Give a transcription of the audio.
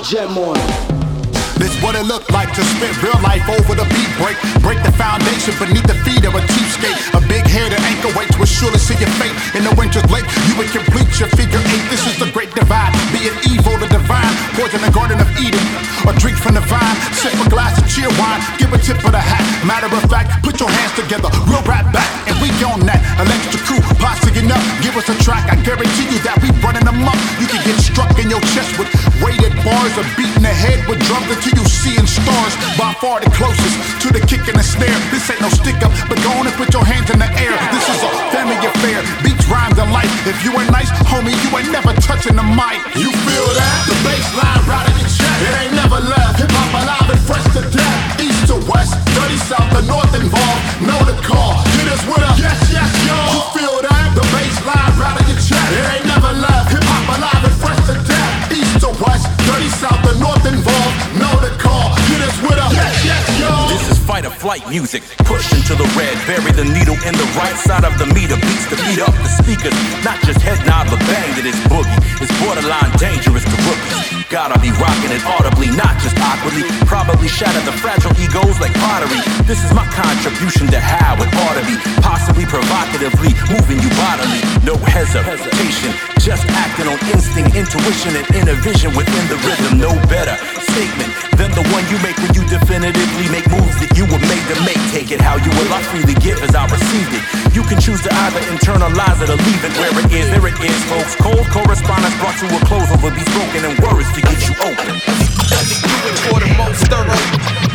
Gem on. This what it looked like to spit real life over the beat break. Break the foundation beneath the feet of a cheapskate. A big head and anchor weight will surely see your fate. In the winter's lake, you would complete your figure eight. This is the great divide, being evil to divine. Poison the garden of Eden, or drink from the vine. Sip a glass of cheer wine, give a tip of the hat. Matter of fact, put your hands together, we'll rap back. And we on that, electric crew, posse enough. Give us a track, I guarantee you that we running them up. You can get struck in your chest with weighted bars, or beating the head with drums until you seeing stars. By far the closest to the kick and the snare. This ain't no stick up, but go on and put your hands in the air. This is a family affair, beats, rhymes, and life. If you ain't nice, homie, you ain't never touching the mic. You feel that? The bass line right in your chest. It ain't never left. Hip hop alive and fresh to death. East to west, dirty south to north involved. Know the call, hit us with a yes, yes, y'all. You feel that? The bass line right in your chest. It ain't never left. Hip hop alive and fresh to death. East to west, dirty south to north involved. Know the call, hit us with a yes, yes, y'all. This is fight or flight music, pushed into the red. Bury the needle in the right side of the meter. Beats to beat up the speakers, not just head nod but bang to this boogie. It's borderline dangerous to rookies. Gotta be rocking it audibly, not just awkwardly. Probably shatter the fragile egos like pottery. This is my contribution to how it ought to be. Possibly provocatively moving you bodily. No hesitation, just acting on instinct, intuition, and inner vision within the rhythm. No better statement than the one you make when you definitively make moves that you were made to make. Take it how you will, I freely give as I received it. You can choose to either internalize it or leave it where it is. There it is, folks. Cold correspondence brought to a close over these broken and words to get you open. For the most thorough